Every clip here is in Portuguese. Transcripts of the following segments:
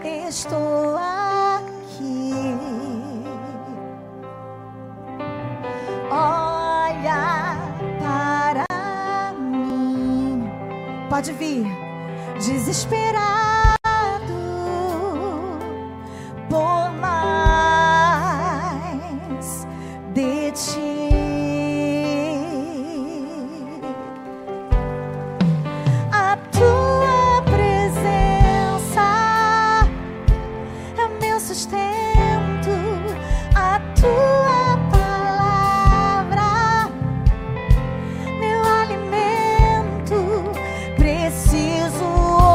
estou aqui. Olha para mim. Pode vir. Desesperado por mais de ti. A tua presença é meu sustento. A tua palavra, meu alimento. Preciso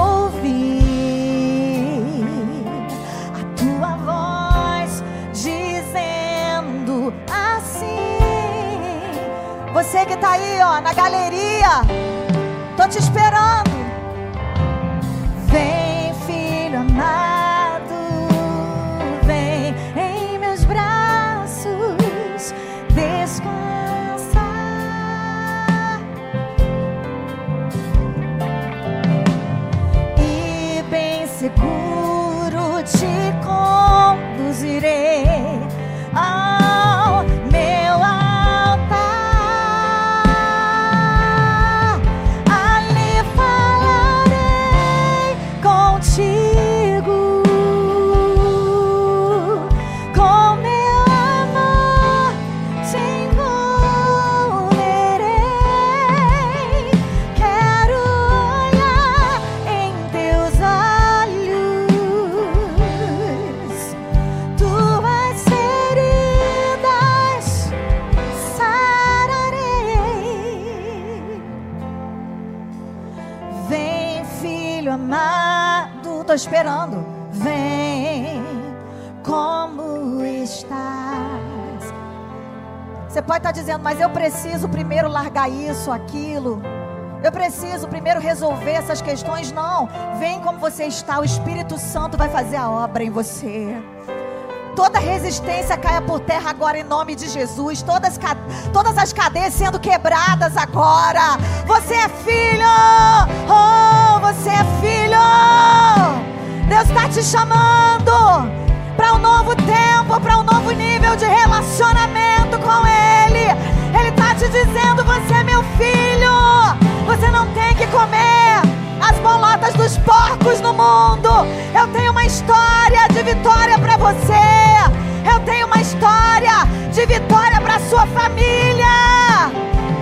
ouvir a tua voz dizendo assim. Você que tá aí, ó, na galeria, tô te esperando. Vem, filho amado, vem em meus braços descansar. E bem seguro te conduzirei ao meu altar. Ali falarei contigo, com meu amor te envolverei. Quero olhar em teus olhos, tuas feridas sararei. Vem, filho amado, tô esperando. Vem, como estás? Você pode estar dizendo, mas eu preciso primeiro largar isso, aquilo. Eu preciso primeiro resolver essas questões. Não, vem como você está. O Espírito Santo vai fazer a obra em você. Toda resistência caia por terra agora em nome de Jesus. Todas as cadeias sendo quebradas agora. Você é filho. Oh, você é filho. Deus está te chamando para um novo tempo, para um novo nível de relacionamento com Ele. Ele está te dizendo, você é meu filho. Você não tem que comer as bolotas dos porcos no mundo. Eu tenho uma história de vitória para você. Eu tenho uma história de vitória para sua família.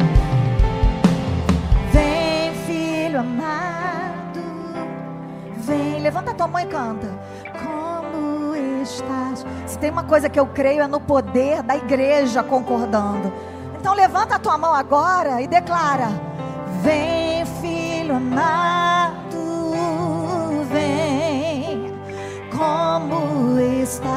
Vem, filho amado, vem, levanta a tua mão e canta. Como estás? Se tem uma coisa que eu creio é no poder da igreja concordando. Então levanta a tua mão agora e declara: vem, filho amado, vem, como estás?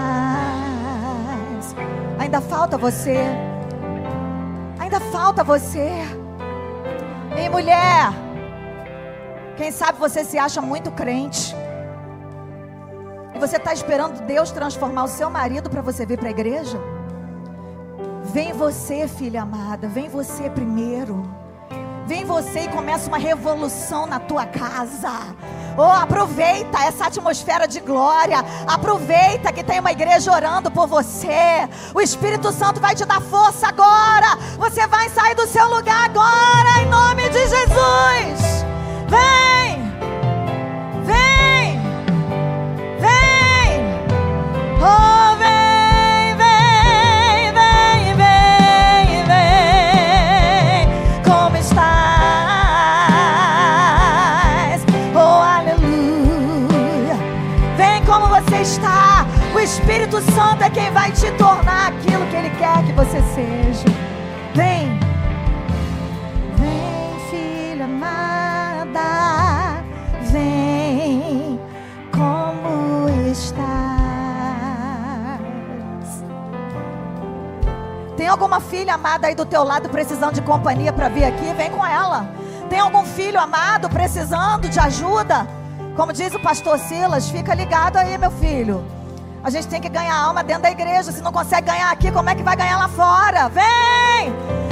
Ainda falta você. Ainda falta você. Ei, mulher, quem sabe você se acha muito crente e você está esperando Deus transformar o seu marido para você vir para a igreja? Vem você, filha amada, vem você primeiro. Vem você e começa uma revolução na tua casa. Oh, aproveita essa atmosfera de glória. Aproveita que tem uma igreja orando por você. O Espírito Santo vai te dar força agora. Você vai sair do seu lugar agora, em nome de Jesus. Vem, vem, vem. Oh, vem, vem, vem, vem, vem. Como estás? Oh, aleluia. Vem como você está. O Espírito Santo é quem vai te tornar aquilo que Ele quer que você seja. Vem, vem, filha amada, vem, como estás? Tem alguma filha amada aí do teu lado precisando de companhia para vir aqui? Vem com ela. Tem algum filho amado precisando de ajuda? Como diz o pastor Silas, fica ligado aí, meu filho. A gente tem que ganhar alma dentro da igreja. Se não consegue ganhar aqui, como é que vai ganhar lá fora? Vem!